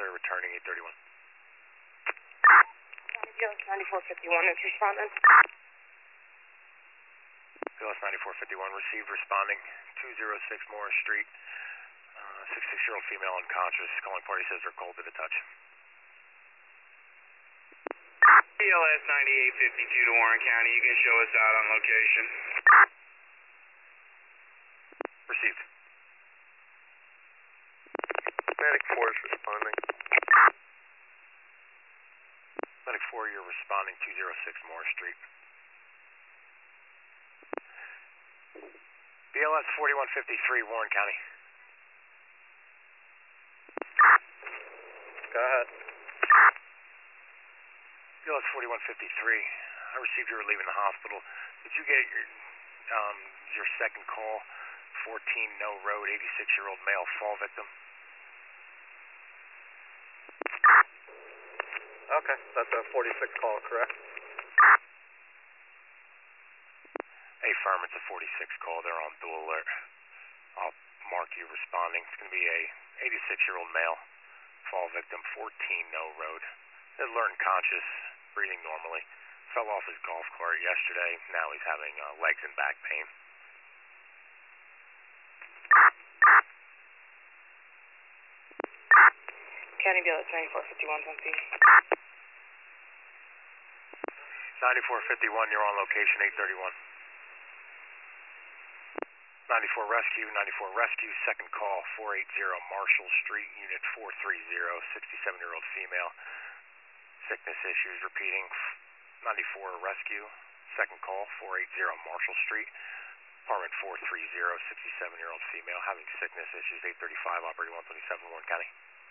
clear, returning 831. BLS 9451 is responding. BLS 9451 received, responding 206 Morris Street. 66-year-old female unconscious. Calling party says they're cold to the touch. BLS 9852 to Warren County. You can show us out on location. Received. Medic 4 is responding. Medic 4, you're responding 206 Morris Street. BLS 4153, Warren County. Go ahead. BLS 4153, I received you were leaving the hospital. Did you get your second call? 14 No Road, 86-year-old male fall victim. Okay, that's a 46 call, correct? Hey, firm, it's a 46 call. They're on dual alert. I'll mark you responding. It's going to be a 86-year-old male fall victim, 14 No Road. Alert and conscious, breathing normally. Fell off his golf cart yesterday. Now he's having legs and back pain. County BLS 9451 on scene. 9451, you're on location, 831. 94 Rescue, second call, 480 Marshall Street, Unit 430, 67-year-old female. Sickness issues, repeating. 94 Rescue, second call, 480 Marshall Street, apartment 430, 67-year-old female, having sickness issues, 835, operating 127, Warren County.